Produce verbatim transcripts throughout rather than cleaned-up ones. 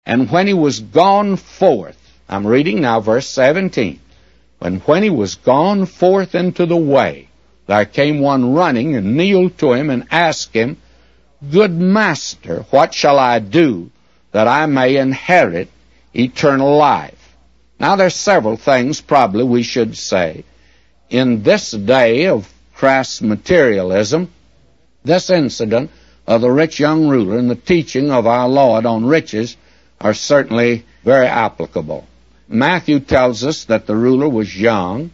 And when he was gone forth, I'm reading now verse seventeen, and when he was gone forth into the way, there came one running and kneeled to him and asked him, Good master, what shall I do that I may inherit eternal life? Now there's several things probably we should say. In this day of crass materialism, this incident of the rich young ruler and the teaching of our Lord on riches are certainly very applicable. Matthew tells us that the ruler was young,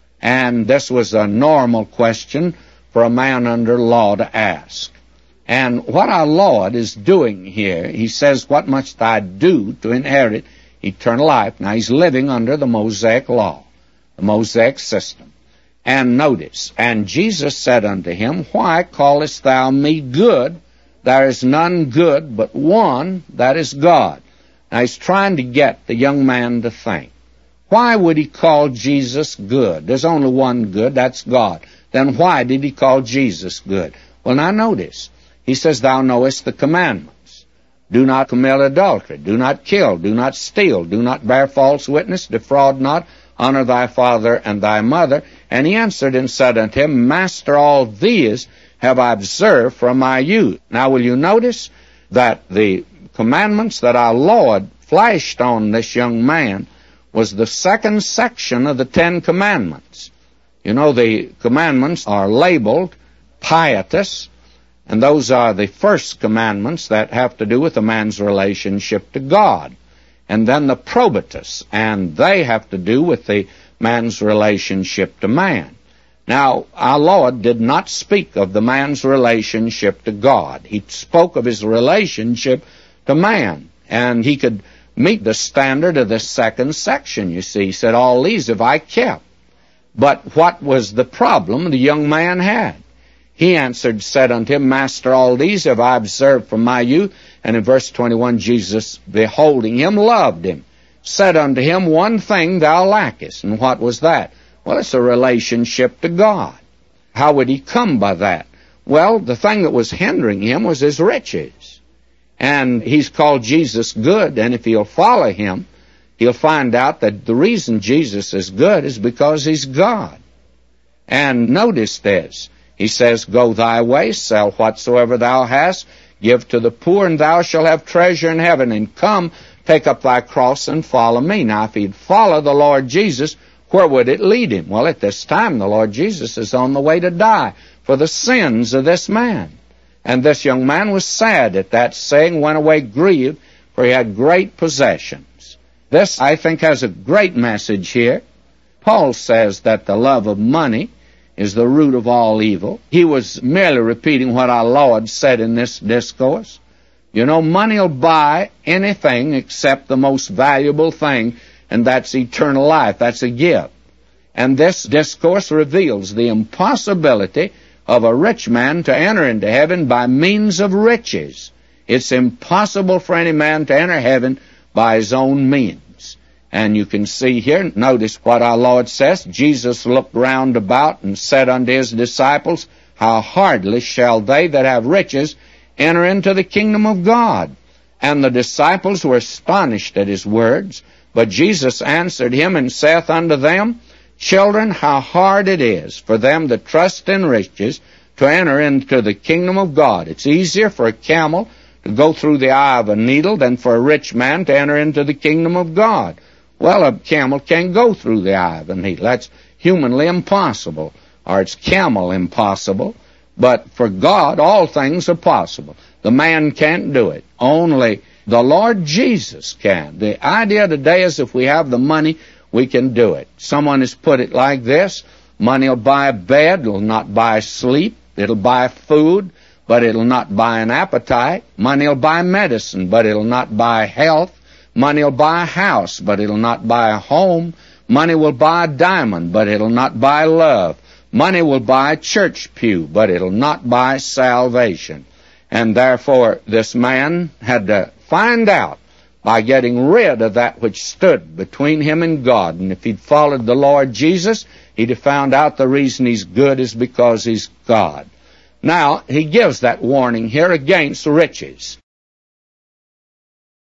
and this was a normal question for a man under law to ask. And what our Lord is doing here, he says, What must I do to inherit eternal life? Now, he's living under the Mosaic law, the Mosaic system. And notice, and Jesus said unto him, Why callest thou me good? There is none good but one, that is God. Now, he's trying to get the young man to think. Why would he call Jesus good? There's only one good, that's God. Then why did he call Jesus good? Well, now notice. He says, Thou knowest the commandments. Do not commit adultery. Do not kill. Do not steal. Do not bear false witness. Defraud not. Honor thy father and thy mother. And he answered and said unto him, Master, all these have I observed from my youth. Now will you notice that the commandments that our Lord flashed on this young man was the second section of the Ten Commandments. You know, the commandments are labeled pietas, and those are the first commandments that have to do with a man's relationship to God. And then the probitus, and they have to do with the man's relationship to man. Now, our Lord did not speak of the man's relationship to God. He spoke of his relationship to man, and he could meet the standard of the second section, you see. He said, All these have I kept. But what was the problem the young man had? He answered, said unto him, Master, all these have I observed from my youth. And in verse twenty-one, Jesus, beholding him, loved him, said unto him, One thing thou lackest. And what was that? Well, it's a relationship to God. How would he come by that? Well, the thing that was hindering him was his riches. And he's called Jesus good, and if he'll follow him, he'll find out that the reason Jesus is good is because he's God. And notice this. He says, Go thy way, sell whatsoever thou hast, give to the poor, and thou shalt have treasure in heaven. And come, take up thy cross and follow me. Now, if he'd follow the Lord Jesus, where would it lead him? Well, at this time, the Lord Jesus is on the way to die for the sins of this man. And this young man was sad at that saying, went away grieved, for he had great possessions. This, I think, has a great message here. Paul says that the love of money is the root of all evil. He was merely repeating what our Lord said in this discourse. You know, money will buy anything except the most valuable thing, and that's eternal life. That's a gift. And this discourse reveals the impossibility of a rich man to enter into heaven by means of riches. It's impossible for any man to enter heaven by his own means. And you can see here, notice what our Lord says. Jesus looked round about and said unto his disciples, How hardly shall they that have riches enter into the kingdom of God? And the disciples were astonished at his words. But Jesus answered him and saith unto them, Children, how hard it is for them that trust in riches to enter into the kingdom of God. It's easier for a camel to go through the eye of a needle than for a rich man to enter into the kingdom of God. Well, a camel can't go through the eye of a needle. That's humanly impossible, or it's camel impossible. But for God, all things are possible. The man can't do it. Only the Lord Jesus can. The idea today is if we have the money, we can do it. Someone has put it like this. Money will buy a bed, it'll not buy sleep. It'll buy food, but it'll not buy an appetite. Money will buy medicine, but it'll not buy health. Money will buy a house, but it'll not buy a home. Money will buy a diamond, but it'll not buy love. Money will buy a church pew, but it'll not buy salvation. And therefore, this man had to find out by getting rid of that which stood between him and God. And if he'd followed the Lord Jesus, he'd have found out the reason he's good is because he's God. Now, he gives that warning here against riches.